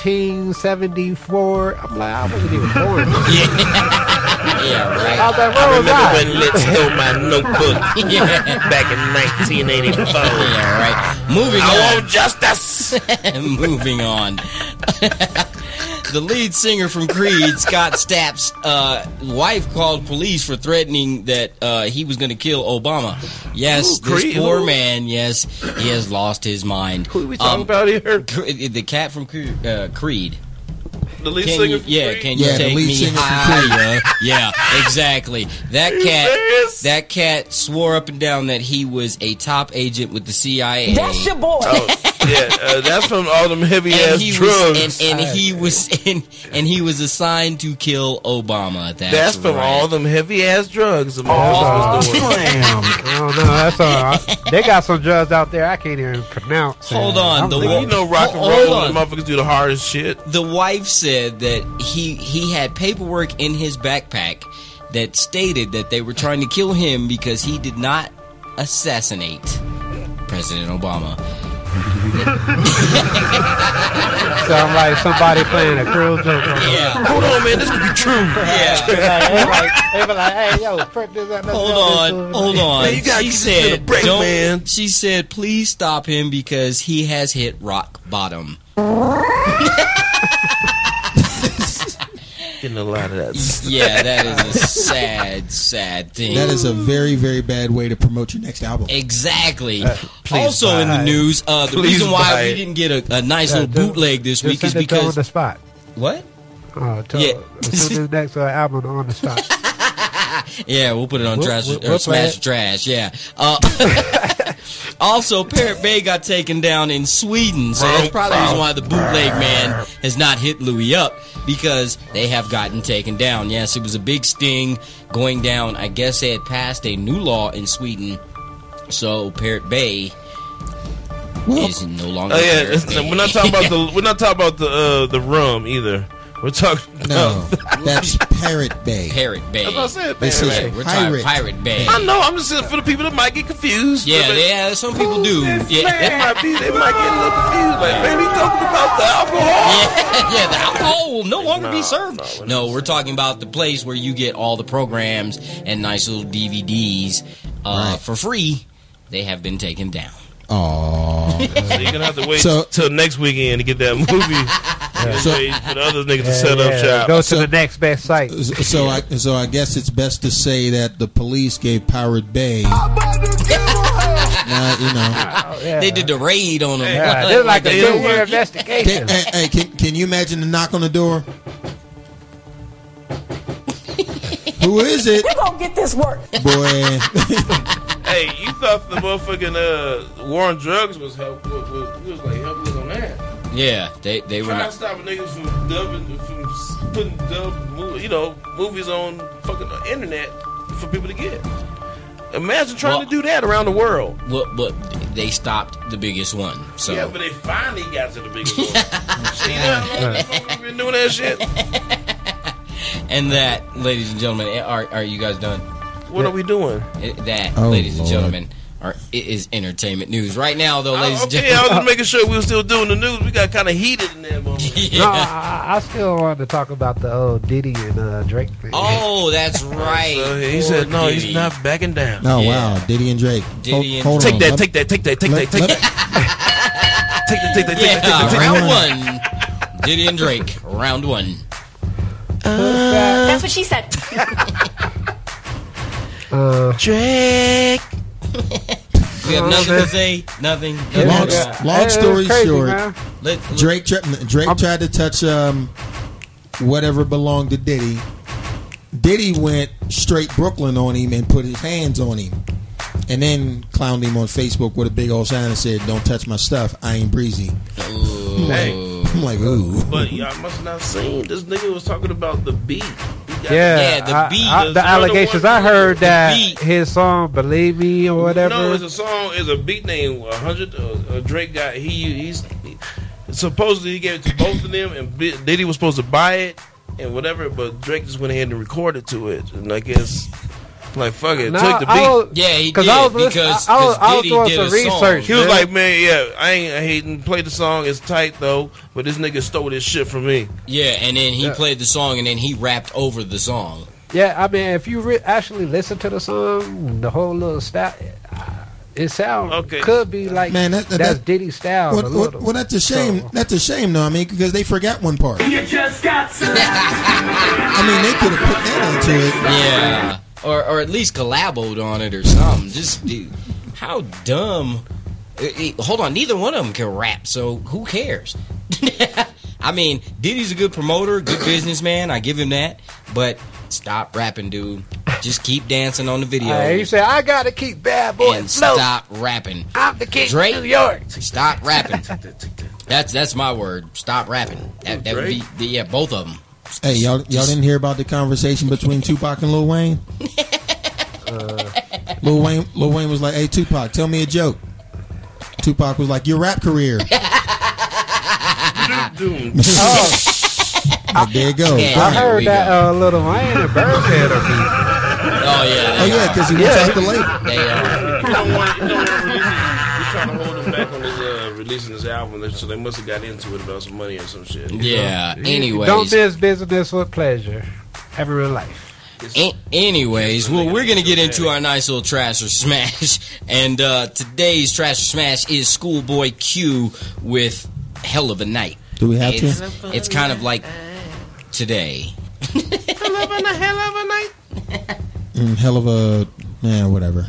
1974. I'm like, I wasn't even born. yeah, right. I was like, I where was remember I? when Lit stole my notebook back in 1984. Yeah, right. Moving I on. want justice. Moving on. The lead singer from Creed, Scott Stapp's wife called police for threatening that he was going to kill Obama. Yes, this poor man, yes, he has lost his mind. Who are we talking about here? The cat from Creed. The lead singer from Creed? Can you take me higher? Yeah, exactly. That cat swore up and down that he was a top agent with the CIA. That's your boy. Oh, yeah, that's from all them heavy ass drugs. And he was assigned to kill Obama. That's from all them heavy ass drugs. Damn. I don't know. That's all. They got some drugs out there I can't even pronounce. Hold on. You know rock and roll, the motherfuckers do the hardest shit. The wife said that he had paperwork in his backpack that stated that they were trying to kill him because he did not assassinate President Obama. Sound like somebody playing a cruel joke. Yeah. Hold on, man. This could be true. Yeah. They be like, hey, yo, prick this up. Hold on. Man, you gotta She keep this in a said, break, man. She said, please stop him because he has hit rock bottom. Getting a lot of that. Yeah, that is a sad, sad thing. That is a very, very bad way to promote your next album. Exactly. Please Also buy in the it. news, the Please reason why buy we it. didn't get a nice little bootleg this week is on because the spot. what? Yeah. As soon as next album on the spot. Yeah, we'll put it on trash we'll or play smash it. trash. Yeah. Also, Parrot Bay got taken down in Sweden, so that's probably the reason why the bootleg man has not hit Louis up because they have gotten taken down. Yes, it was a big sting going down. I guess they had passed a new law in Sweden, so Parrot Bay is no longer. Oh yeah, Parrot Bay. we're not talking about the rum either. We're talking. No, that's Parrot Bay. Parrot Bay. That's what I said. This Parrot is Bay. We're talking Pirate. Pirate Bay. I know. I'm just saying for the people that might get confused. Yeah, some people do. They Yeah. might get a little confused. Like, man, he talking about the alcohol. Yeah, the alcohol will no longer be No, served. no, we're No, not we're talking about the place where you get all the programs and nice little DVDs Right. for free. They have been taken down. Aww. So you're gonna have to wait So- till next weekend to get that movie. So- Wait for the other niggas to set up shop. Go to the next best site. So I guess it's best to say that the police gave Pirate Bay. They did the raid on them. Yeah, this is like a They- 10-year investigation. Can you imagine the knock on the door? Who is it? We're gonna get this work. Boy. Hey, you thought the motherfucking war on drugs was helpful? Was like helping us on that. Yeah, they were Trying to not. stop niggas from putting movies on fucking internet for people to get. Imagine trying to do that around the world. Well, but they stopped the biggest one. So Yeah, but they finally got to the biggest one. See that? We've been doing that shit. and that, ladies and gentlemen, are you guys done? What are we doing? That, Oh, ladies and Lord. gentlemen, it is entertainment news right now. Though, ladies and Okay, I gentlemen. was just making sure we were still doing the news. We got kind of heated in that moment. Yeah. No, I still wanted to talk about the old Diddy and Drake thing. Oh, that's right. So he Poor said, "No, Diddy. he's not backing down." Oh Yeah. wow, Diddy and Drake. Diddy and Hold Take on. that, Let- take that, take that, take that, let- take let- that, take that, take that, take Yeah, that, take that. round one. Diddy and Drake, round one. That's what she said. Drake. We have nothing to say. Nothing. Long, Yeah. long story crazy, short, man. Drake tried to touch whatever belonged to Diddy. Diddy went straight Brooklyn on him and put his hands on him, and then clowned him on Facebook with a big old sign that said, "Don't touch my stuff. I ain't breezy." Hey, I'm like, ooh. but y'all must not seen this nigga was talking about the beat. Yeah, the beat. The allegations I heard that beat. his song "Believe Me" or whatever. No, it's a song. It's a beat named 100. Drake got he's supposedly he gave it to both of them, and Diddy was supposed to buy it and whatever, but Drake just went ahead and recorded to it, and I guess like fuck it, No, took the beat. I was- Yeah, he 'cause did I was because I was Diddy doing did some a research. He was man. like, man, yeah, I hating play the song. It's tight though, but this nigga stole this shit from me. Yeah, and then he played the song, and then he rapped over the song. Yeah, I mean, if you actually listen to the song, the whole little style, it sounds could be like Man, that's Diddy's style. a little. Well, that's a shame. So- That's a shame, though. I mean, because they forgot one part. You just got slapped. I mean, they could have put that into it. Yeah, or at least collaboed on it or something. Just dude, how dumb. Hold on, neither one of them can rap, so who cares? I mean, Diddy's a good promoter, good businessman. I give him that, but stop rapping, dude. Just keep dancing on the video. He said, "I gotta keep Bad Boy and float. stop rapping. I'm the king Drake, of New York." Stop rapping. That's my word. Stop rapping. That would be both of them. Hey, y'all didn't hear about the conversation between Tupac and Lil Wayne? Lil Wayne was like, "Hey, Tupac, tell me a joke." Tupac was like, "Your rap career." Like, there you go. Yeah. I Here heard we that go. Little Wayne and Birdhead are beat. Oh yeah. Oh yeah, because he went out the label. They are. You don't want to release it. You're trying to hold him back on his releasing this album, so they must have got into it about some money or some shit. Yeah. Anyways, Don't miss business with pleasure. Have a real life. Anyways, well, we're going to get into our nice little trash or smash. And today's trash or smash is Schoolboy Q with Hell of a Night. Do we have to? It's kind of like today. Hell of a night. Hell of a... Yeah, whatever.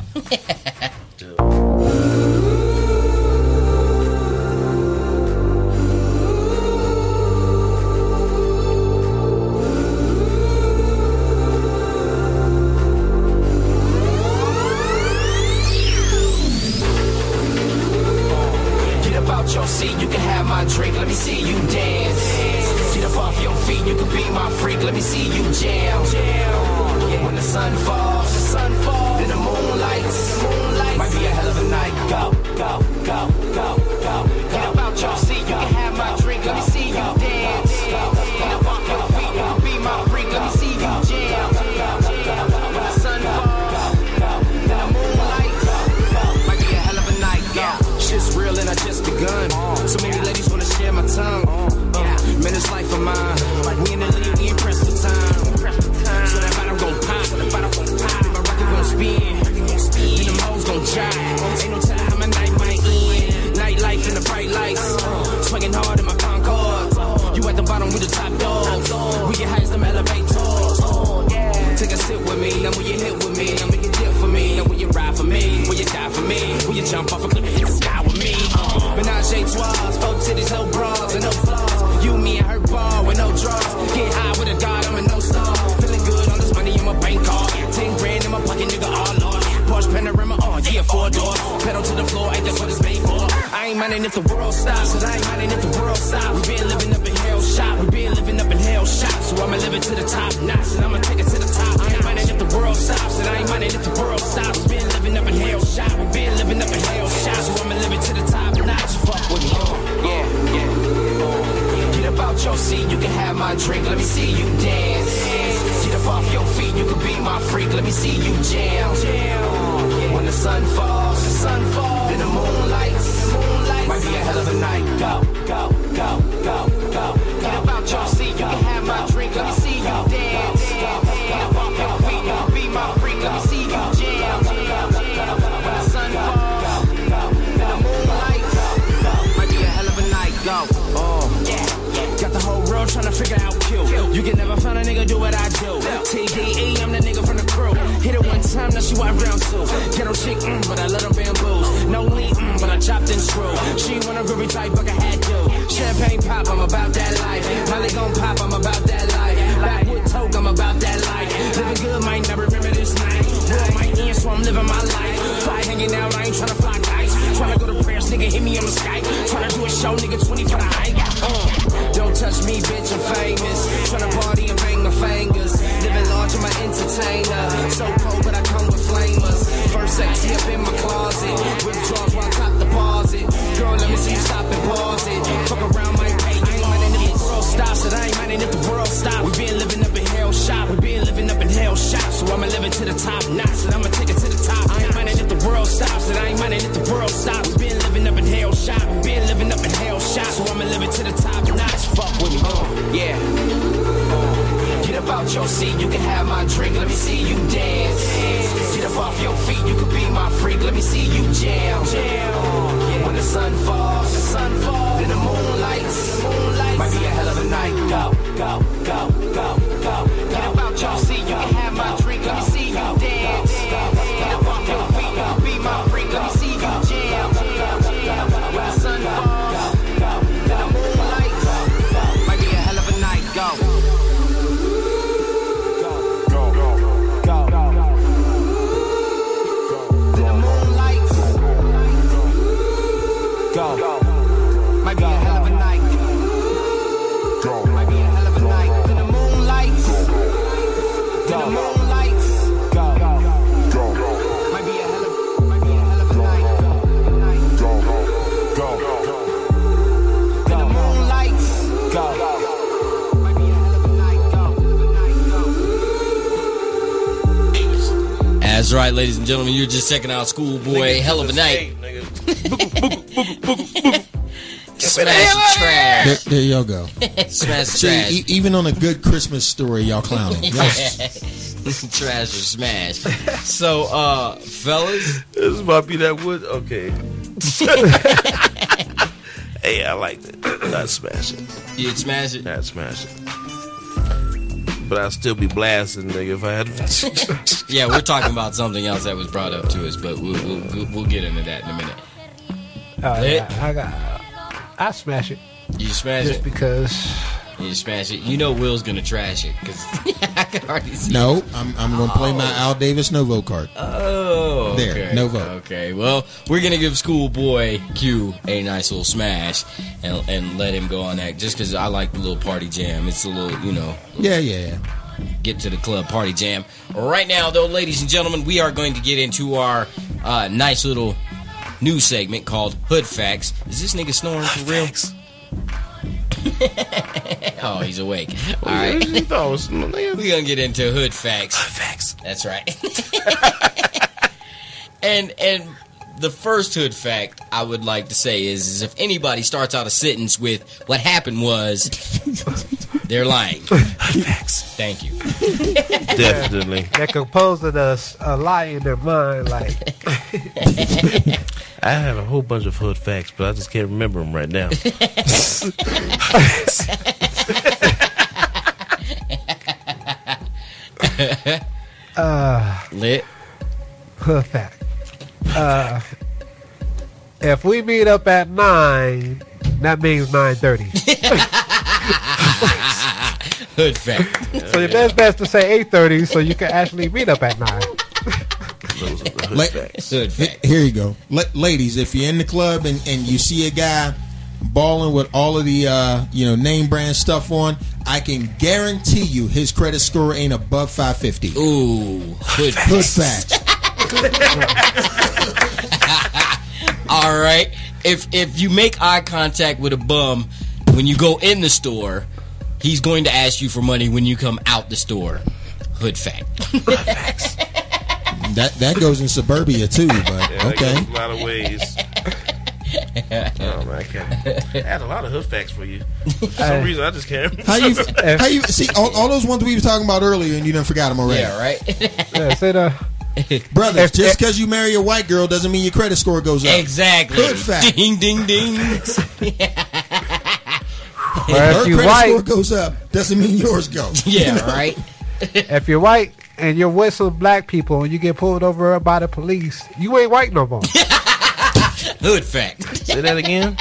Your seat, you can have my drink, let me see you dance. Get up off your feet, you can be my freak, let me see you jam. When the sun falls, then the moon lights. Might be a hell of a night. Go, go, go, go, go. Get up out your seat, you can have my drink, let me see you dance. Get up off your feet, you can be my freak, let me see you jam. When the sun falls, then the moon lights. Might be a hell of a night. Shit's real and I just begun. So many ladies wanna share my tongue. Man, it's life of mine. We in the league, we impress the time. So that bottom gon' pop, then my rocket gon' spin, then them hoes gon' jive. Ain't no telling how my night might end. Nightlife in the bright lights, swinging hard in my Concorde. You at the bottom, we the top dogs. We get high as them elevators. Take a sip with me, now will you hit with me? Now make it dip for me, now will you ride for me? Will you die for me? Will you jump off a cliff and hit the sky with me? Menage a trois, 4 titties, no bras and no flaws. You, me, and her ball with no draws. Get high with a god, I'm a no star. Feeling good, all this money in my bank card. 10 grand in my pocket, nigga, all Lord. Porsche Panorama, yeah, 4 doors. Pedal to the floor, ain't that's what it's made for. I ain't minding if the world stops, I ain't minding if the world stops. We been living up in hell shop, we been living up in hell shop. So I'ma live it to the top notch, and I'ma take it to the top. I ain't minding if the world stops, and I ain't minding if the world stops. We been living up in hell shop, we been living up in hell shop. So I'ma live it to the top notch. Fuck with me, Get up out your seat, you can have my drink, let me see you dance. Get up off your feet, you can be my freak, let me see you jam. When the sun falls, then the moon lights. Might be a hell of a night. Go, go, go, go, go. Get up out your seat, you can have my drink, let me see you dance. Get up off your feet, you can be my freak, let me see you jam. When the sun falls, then the moon lights. Might be a hell of a night. Go, got the whole world trying to figure out Q. You can never find a nigga do what I do. TDE, I'm the nigga from the crew. Hit it one time, now she want round 2. Ghetto chick, but I let her bamboos. No lean, but I chopped and screw. She want a groovy type, but I had to. Champagne pop, I'm about that life. Molly gon' pop, I'm about that life. Backwood toke, I'm about that life. Living good, might not remember this night. World might end, so I'm living my life. Fly hanging out, I ain't tryna fly kites. Tryna go to prayers, nigga, hit me on the Skype. Tryna do a show, nigga, 20 for the hike. Don't touch me, bitch, I'm famous. Tryna party and bang my fingers. Living large, I'm an entertainer. So cold, but I come with flamers. First sexy up in my closet. Withdrawals while I top deposit. Girl, let me see you stop and pause it. Fuck around, might pay. I ain't minding if the world stops. And I ain't minding if the world stops. We been living up in hell shop. We been living up in hell shop. So I'ma live it to the top notch. And I'ma take it to the top. I ain't minding if the world stops. And I ain't minding if the world stops. We been living up in hell shop. We been living up in hell shop. So I'ma live it to the top notch. Fuck with me, Get up out your seat, you can have my drink, let me see you dance. Get up off your feet, you can be my freak, let me see you jam. When the sun falls, then the moon lights. Might be a hell of a night. Go, go, go, go, go. Get up out your seat, you can have my drink, let me see you dance. Get up off your feet, you can be my freak, let me see you jam. When the sun falls, then the moon lights. Might be a hell of a night. Go. Go. Might be a hell of a night. Go. Might be a hell of a night. Then the moon lights. Then the moon lights. Go. Go. Might be a hell of a night. Go. Then the moon lights. Go. Might be a hell of a night. Go. That's right, ladies and gentlemen. You're just checking out Schoolboy, Hell of a Night. Smash trash. There you go. Smash See, trash. even on a good Christmas story, y'all clowning. Yes. Trash or smash. So, fellas, This might be that wood. Okay. Hey, I like it. I'd smash it. you'd smash it. I'd smash it. But I'd still be blasting, nigga, if I had. Yeah, we're talking about something else that was brought up to us, but we'll get into that in a minute. I smash it You smash just it. because. You smash it. You know Will's gonna trash it because I can already see. No, I'm going to play my Al Davis Novo card. Oh, okay. There, no vote. Okay, well, we're gonna give Schoolboy Q a nice little smash and let him go on that just because I like the little party jam. It's a little, Yeah. get to the club party jam. Right now, though, ladies and gentlemen, we are going to get into our nice little news segment called Hood Facts. Is this nigga snoring for real? Oh, he's awake. All right. We're going to get into Hood Facts. Hood Facts. That's right. and the first Hood Fact I would like to say is if anybody starts out a sentence with what happened was, they're lying. Facts. Thank you. Definitely. They're composing a lie in their mind, like. I have a whole bunch of hood facts, but I just can't remember them right now. Lit. Hood fact. If we meet up at 9, that means 9:30. Hood Fact. So your best to say 8:30, so you can actually meet up at 9. Those are the hood facts. Hood Fact. Here you go. Ladies, if you're in the club and you see a guy balling with all of the name brand stuff on, I can guarantee you his credit score ain't above 550. Ooh, Hood Hood Fact. facts. All right. If you make eye contact with a bum when you go in the store, he's going to ask you for money when you come out the store. Hood Fact. That goes in suburbia too, but Yeah, okay. that goes a lot of ways. Oh man, I had a lot of hood facts for you. For some reason, I just can't. How you see all those ones we was talking about earlier, and you done forgot them already? Yeah, right. Yeah, say the. Brothers, just because you marry a white girl doesn't mean your credit score goes up. Exactly. Hood fact. Ding, ding, ding. Or Her if you credit score white, goes up doesn't mean yours goes. Yeah, right. if you're white and you're with some black people and you get pulled over by the police, you ain't white no more. Hood Fact. Say that again.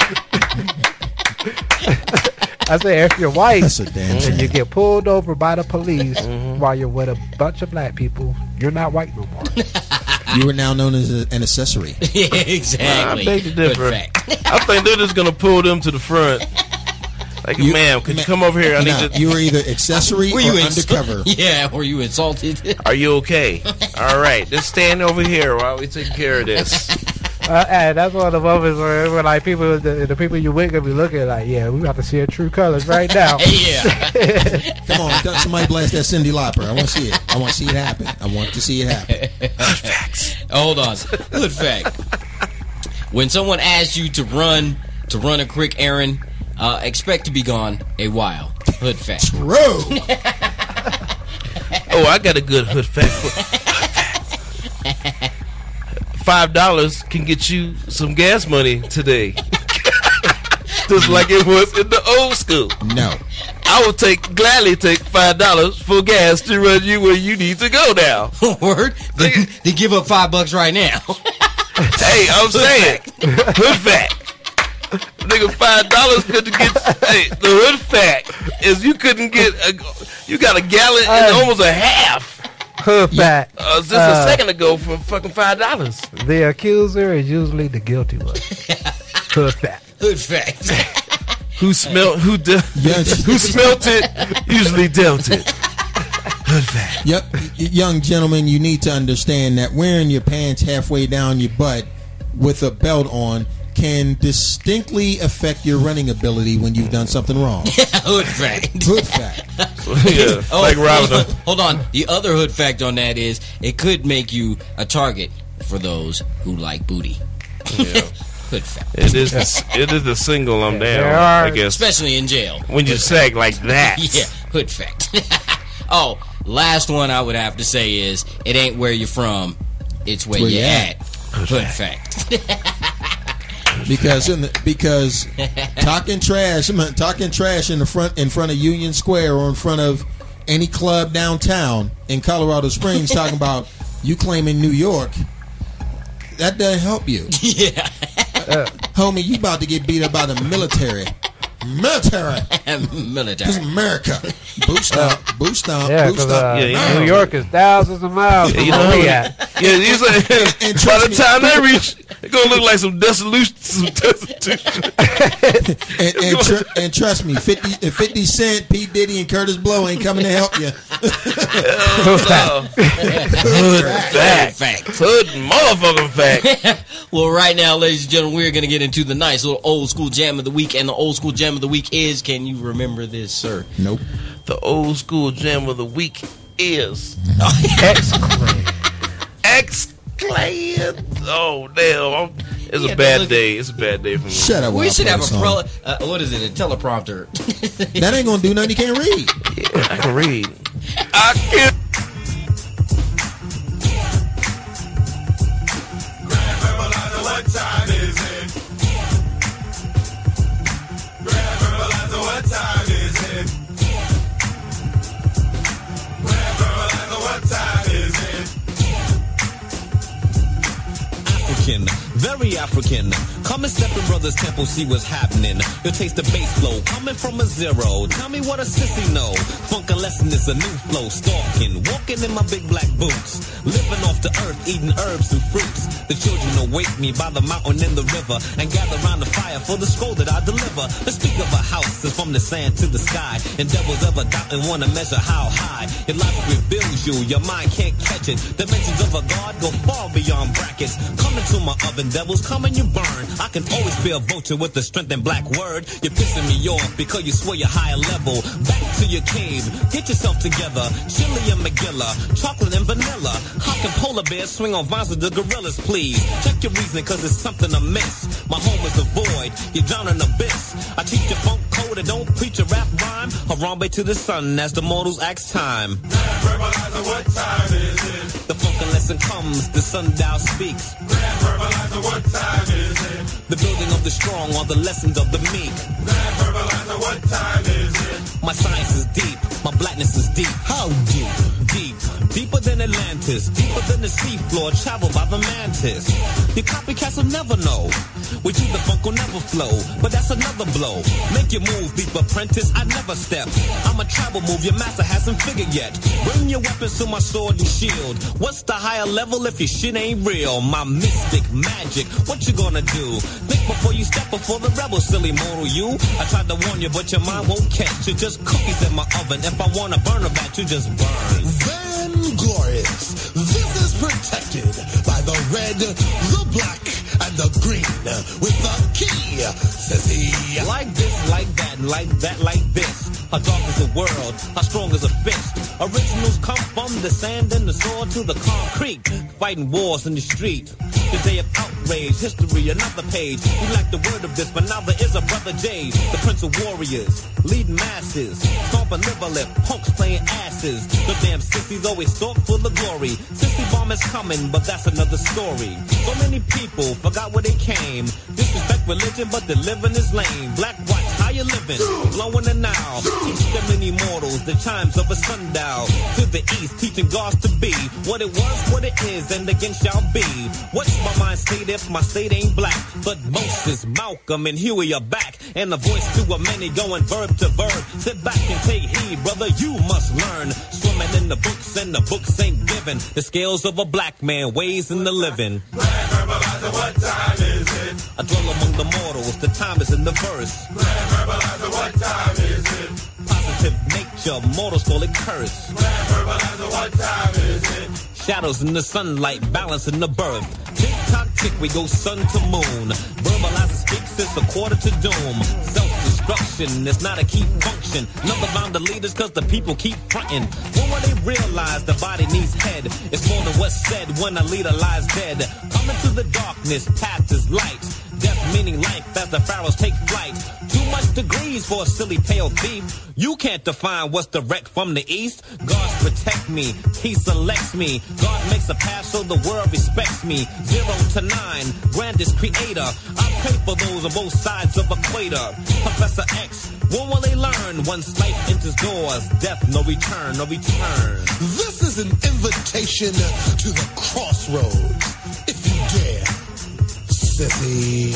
I say if you're white That's a damn and shame. you get pulled over by the police while you're with a bunch of black people, you're not white no more. You are now known as an accessory. Yeah, exactly. I beg to Hood differ. Fact. I think they're just gonna pull them to the front. Like, ma'am, could you come over here? I need to. You were either accessory Were or you undercover. Yeah, were you insulted? Are you okay? All right, just stand over here while we take care of this. And that's one of the moments where like people, the people you with gonna be looking like, yeah, we about to see her true colors right now. Yeah. Come on, somebody blast that Cyndi Lauper. I want to see it. I want to see it happen. I want to see it happen. Hold on. Hood Fact. When someone asks you to run a quick errand, expect to be gone a while. Hood Fact. True. Oh, I got a good hood fact. $5 can get you some gas money today. Just like it was in the old school. No. I would gladly take $5 for gas to run you where you need to go now. Word? They give up $5 right now. Hey, I'm saying, hood fact. Nigga, $5 couldn't get. Hey, the hood fact is you couldn't get. You got a gallon and almost a half. Hood fact. Just a second ago for fucking $5. The accuser is usually the guilty one. Hood fact. Hood Fact. Who smelt it usually dealt it. Hood fact. Yep, young gentlemen, you need to understand that wearing your pants halfway down your butt with a belt on can distinctly affect your running ability when you've done something wrong. Hood Fact. Hood fact. Yeah, like robbing them. Hold on. The other Hood Fact on that is it could make you a target for those who like booty. Yeah. Hood fact. It is the single I'm down, there are- I guess. Especially in jail. When you sag like that. Yeah, hood fact. Oh, last one I would have to say is, it ain't where you're from, it's where you're at. Hood fact. Because talking trash in front of Union Square or in front of any club downtown in Colorado Springs, talking about you claiming New York, that doesn't help you. Yeah. Homie, you about to get beat up by the military. Military. This is America. Boost up. Boost up. Yeah, Boost because up. New York is thousands of miles from You where know, we at. yeah, you say, And by trust the me- time they reach, it's gonna look like some destitution. And trust me, 50 Cent, P. Diddy, and Curtis Blow ain't coming to help you. Hood fact. Hood motherfucking fact. Well, right now, ladies and gentlemen, we're going to get into the nice little old school jam of the week. And the old school jam of the week is, can you remember this, sir? Nope. The old school jam of the week is X-Clan. Oh, damn. It's a bad day. It's a bad day for me. Shut up. We should have a song. what is it? A teleprompter. That ain't gonna do nothing. You can't read. Yeah, I can read. I can. What time is it? Grand Verbalizer, what time is it? Grand Verbalizer, what time is it? African, very African. Come and step in brother's temple, see what's happening. You'll taste the bass flow coming from a zero. Tell me what a sissy know. Funk a lesson is a new flow. Stalking, walking in my big black boots. Living off the earth, eating herbs and fruits. The children await me by the mountain and the river and gather around the fire for the scroll that I deliver. Let's speak of a house that's from the sand to the sky. And devils ever doubt and want to measure how high. Your life reveals you, your mind can't catch it. Dimensions of a god go far beyond brackets. Come into my oven, devils, come and you burn. I can always be a vulture with the strength and black word. You're pissing me off because you swear you're higher level. Back to your cave, get yourself together. Chili and McGilla, chocolate and vanilla. How can polar bears swing on vines with the gorillas, please? Check your reasoning cause it's something amiss. My home is a void, you drown in abyss. I teach you funk code and don't preach a rap rhyme. Harambe to the sun as the mortals ask time. Grand Verbalizer, what time is it? The funkin' lesson comes, the sundial speaks. Grand Verbalizer, what time is it? The building of the strong are the lessons of the meek. Grand Verbalizer, what time is it? My science is deep, my blackness is deep. How deep? Deep. Deeper than Atlantis, deeper than the seafloor, traveled by the mantis. Your copycats will never know. With you the funk will never flow, but that's another blow. Make your move, deep apprentice, I never step. I'm a tribal move your master hasn't figured yet. Bring your weapons to my sword and shield. What's the higher level if your shit ain't real? My mystic magic, what you gonna do? Think before you step before the rebel, silly mortal you. I tried to warn you, but your mind won't catch. You're just cookies in my oven. If I wanna burn a bat, you just burn. Vainglorious. This is protected by the red, the black, and the green. With the key, says he. Like this, like that, like that, like this. How dark is the world? How strong is a fist? Originals come from the sand and the sword to the concrete. Fighting wars in the street. The day of outrage, history, another page. We like the word of this, but now there is a brother J, the Prince of Warriors, leading masses. Stomping liver lip, punks playing asses. The damn sissies always stalk full of glory. Sissy bomb is coming, but that's another story. So many people forgot where they came. Disrespect religion, but the living is lame. Black watch, how you living? Blowing the Nile. Teach them many mortals the chimes of a sundial. To the east, teaching gods to be what it was, what it is, and again shall be. What's my mind state if my state ain't black? But Moses, Malcolm, and Huey are back. And the voice to a many going verb to verb. Sit back and take heed, brother, you must learn. Swimming in the books, and the books ain't given. The scales of a black man weighs in the living. Grand Verbalizer, what time is it? I dwell among the mortals, the time is in the verse. Grand Verbalizer, what time is it? Positive nature, mortals call it curse. Grand Verbalizer, what time is it? Shadows in the sunlight, balancing the birth. Tick tock tick, we go sun to moon. Verbalizer speaks, it's a quarter to doom. Self-destruction is not a key function. Number round the leaders cause the people keep fronting. When will they realize the body needs head? It's more than what's said when a leader lies dead. Come into the darkness, path is light. Death meaning life as the pharaohs take flight. Too much degrees for a silly pale thief. You can't define what's direct from the east. God protect me, he selects me. God makes a path so the world respects me. 0 to 9, grandest creator. I pray for those on both sides of equator. Professor X, when will they learn? Once life enters doors, death no return, no return. This is an invitation to the crossroads. If you dare, sissy.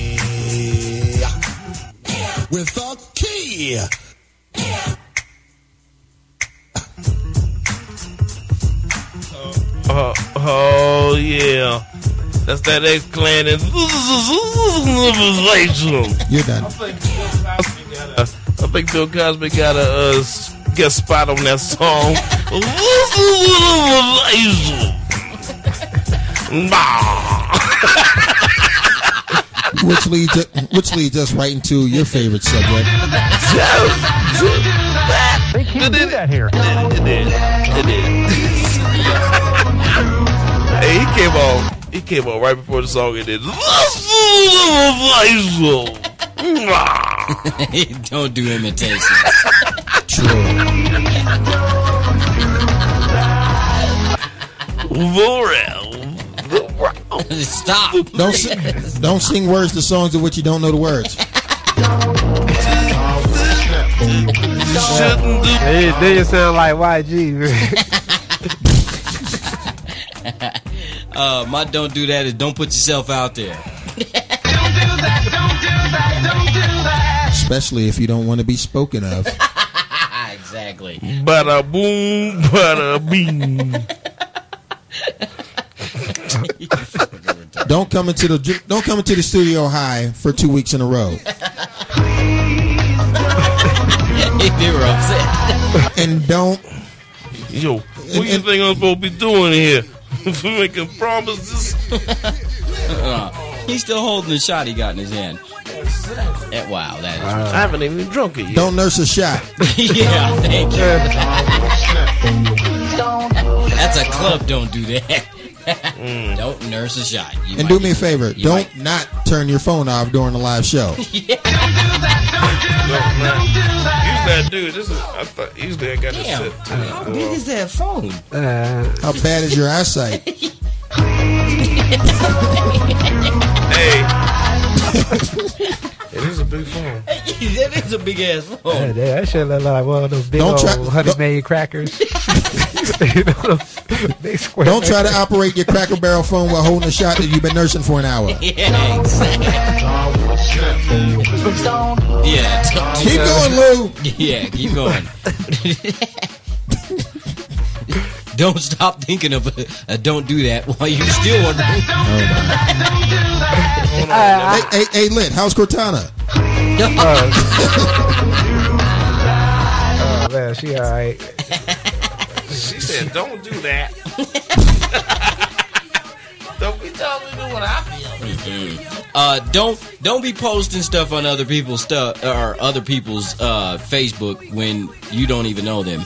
With a key. Oh yeah, that's that X-Clan and You're done. I think Bill Cosby got a guest spot on that song. Which leads us right into your favorite subject. They can't do that here. It did. Hey, he came on right before the song ended. Don't do imitation. Stop. Don't sing words to songs of which you don't know the words. Then you sound like YG. My don't do that is don't put yourself out there. Especially if you don't want to be spoken of. Exactly. Bada boom, bada bing. Don't come into the studio high for 2 weeks in a row. They were upset. And don't. Yo, what do you think I'm supposed to be doing here? Making promises. He's still holding the shot he got in his hand. Wow, that is. I haven't even drunk it yet. Don't nurse a shot. Yeah, thank you. That's a club. Don't do that. Don't nurse a shot. And do me a favor. Don't not turn your phone off during the live show. Yeah. Usually I do. Usually I got to sit. How big is that phone? How bad is your eyesight? Hey. It is a big phone. That is a big ass phone. That shit look like one of those big old Honey Maid crackers. Big square. Don't try to operate your Cracker Barrel phone while holding a shot that you've been nursing for an hour. Yeah, exactly. Yeah. Keep going, Lou. Yeah, keep going. Don't stop thinking of don't do that while you're still wondering. Hey, Lit, how's Cortana? Oh, man, she all right. She said, don't do that. Don't be telling me what I feel. Don't be posting stuff on other people's stuff or other people's Facebook when you don't even know them.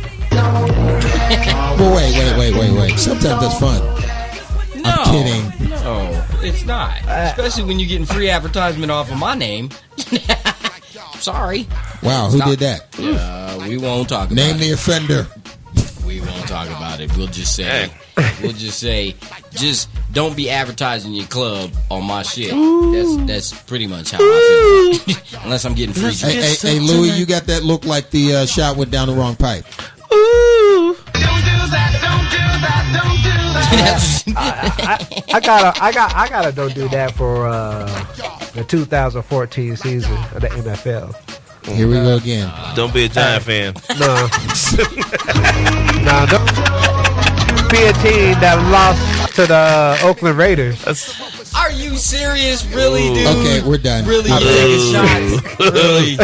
Well, wait. Sometimes that's fun. No, I'm kidding. No, it's not. Especially when you're getting free advertisement off of my name. Sorry. Wow, who did that? We won't talk about Name the offender. We won't talk about it. We'll just say, just don't be advertising your club on my shit. That's pretty much how I feel. Unless I'm getting free. Hey, Louie, you got that look like the shot went down the wrong pipe. Ooh. I gotta don't do that for the 2014 season of the NFL. Here we go again. Don't be a Giant fan. No. No, don't be a team that lost to the Oakland Raiders. Are you serious? Really, dude? Okay, we're done. Really taking shots? Really?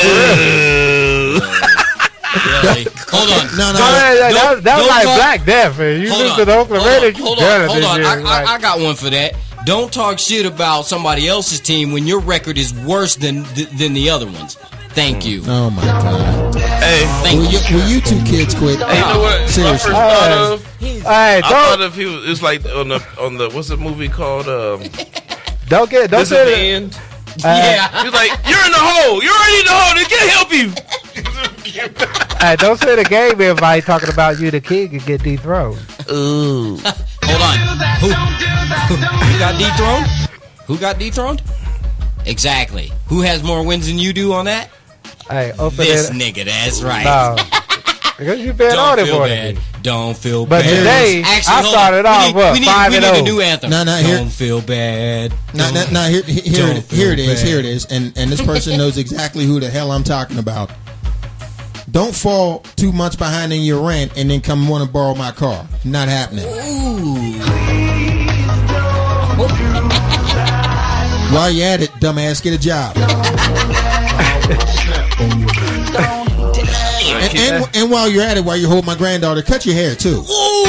Really? Hold on. No. That was like Black Death. You lose to the Oakland Raiders. Hold on. I got one for that. Don't talk shit about somebody else's team when your record is worse than the other ones. Thank you. Oh my God. Hey, will you two kids quit? Hey, you know what? Seriously. I thought of he was. It's like on the what's the movie called? Don't this is say the it. end. Yeah. He's like, you're in the hole. You're already in the hole. They can't help you. Hey, don't say the game invite talking about you, the king, and get dethroned. Ooh. Hold on. Who got dethroned? Who got dethroned? Exactly. Who has more wins than you do on that? Hey, open This it. nigga, that's right. No. Because you've been on it more than me. Don't feel But bad. today, Actually, I hold started on. off, what, 5 we and need a 0. new anthem. Don't feel bad. Here it is. bad. Here it is. And this person knows exactly who the hell I'm talking about. Don't fall 2 months behind in your rent and then come want to borrow my car. Not happening. While you at it, dumbass, get a job. And while you're at it, while you hold my granddaughter, cut your hair too.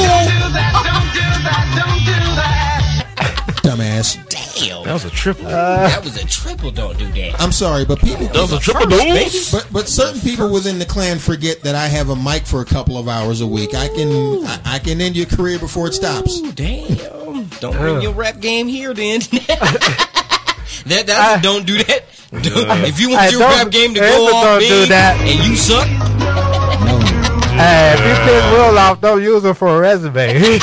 Dumbass. Damn. That was a triple. That was a triple. Don't do that. I'm sorry, but people. That was a triple dose. But certain people within the clan forget that I have a mic for a couple of hours a week. I can end your career before it stops. Ooh, damn. Don't bring your rap game here, then. That's don't do that. If you want your rap game to go off big and you suck. Hey, if you piss Will off, don't use her for a resume.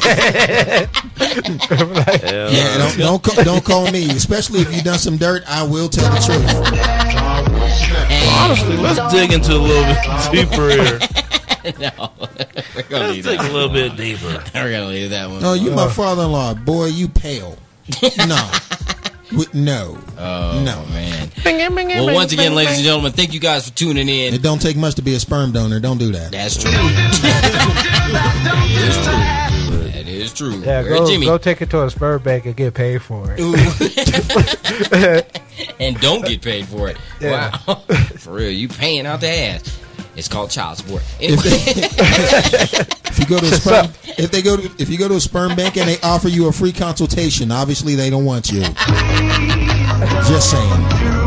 Yeah, don't call me, especially if you done some dirt. I will tell the truth. Honestly, let's dig into a little bit deeper here. No, we're gonna Let's dig a little bit deeper. We're gonna leave that one. No, you my father-in-law, boy. You pale. No. No. Oh, no, man. Well, once again, ladies and gentlemen, thank you guys for tuning in. It don't take much to be a sperm donor. Don't do that. That's true. That is true. Yeah, go take it to a sperm bank and get paid for it. And don't get paid for it. Yeah. Wow. For real, you paying out the ass. It's called child support. Anyway. If you go to a sperm, if you go to a sperm bank and they offer you a free consultation, obviously they don't want you. Just saying.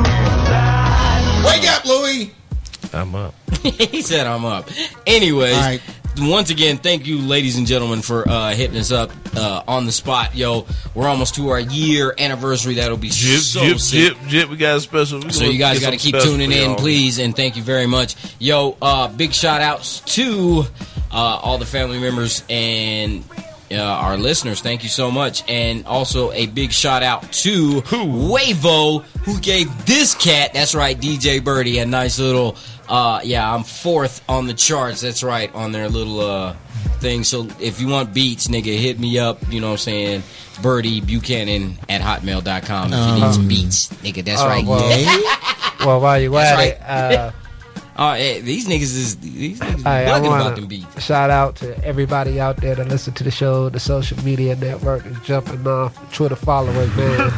Wake up, Louie. I'm up. He said I'm up. Anyways, all right. Once again, thank you, ladies and gentlemen, for hitting us up on the spot. Yo, we're almost to our year anniversary. That'll be so sick. Jip. We got a special. So you guys got to keep tuning in, please, and thank you very much. Yo, big shout outs to all the family members and our listeners. Thank you so much. And also a big shout out to Wavo, who gave this cat, that's right, DJ Birdie, a nice little, I'm 4th on the charts. That's right, on their little thing. So if you want beats, nigga, hit me up. You know what I'm saying? Birdie Buchanan at hotmail.com if you need some beats. Nigga, that's right. Well, while you at it, hey, these niggas bugging about them beats. Shout out to everybody out there that listen to the show. The social media network is jumping off. Twitter followers, man.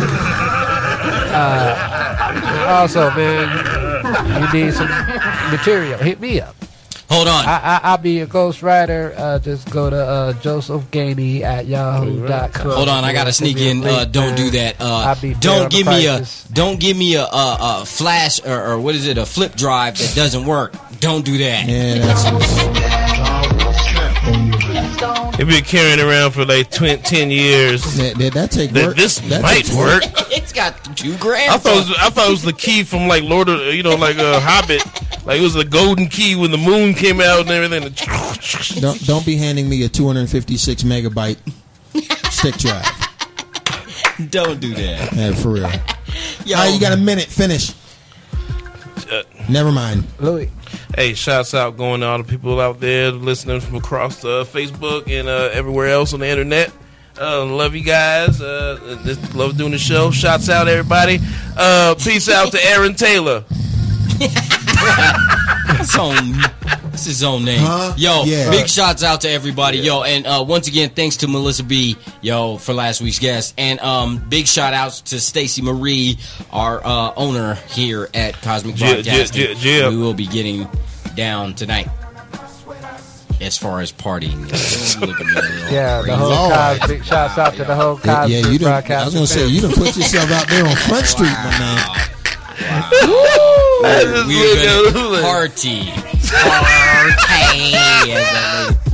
Also, man, you need some material. Hit me up. Hold on. I'll be a ghostwriter. Just go to Joseph Gainey at yahoo.com. Hold on, I gotta sneak in. Don't do that. Don't give me a flash or what is it? A flip drive that doesn't work. Don't do that. Yeah, that's They've been carrying around for like 10 years. That take work. This might work. It's got 2 grand. I thought it was the key from like Lord of, like a Hobbit. Like it was the golden key when the moon came out and everything. Don't be handing me a 256 megabyte stick drive. Don't do that. Yeah, for real. Yo. All right, you got a minute. Finish. Never mind. Louis. Hey, shouts out going to all the people out there listening from across Facebook and everywhere else on the internet. Love you guys. Love doing the show. Shouts out everybody. Peace out to Aaron Taylor. That's his own name. Yo, big shouts out to everybody. Yo, and once again, thanks to Melissa B, for last week's guest. And big shout outs to Stacey Marie, our owner here at Cosmic Broadcasting. We will be getting down tonight as far as partying. The whole Cosmic. Shouts out to the whole Cosmic Broadcasting. I was going to say, you done put yourself out there on Front Street, my man. We're gonna party.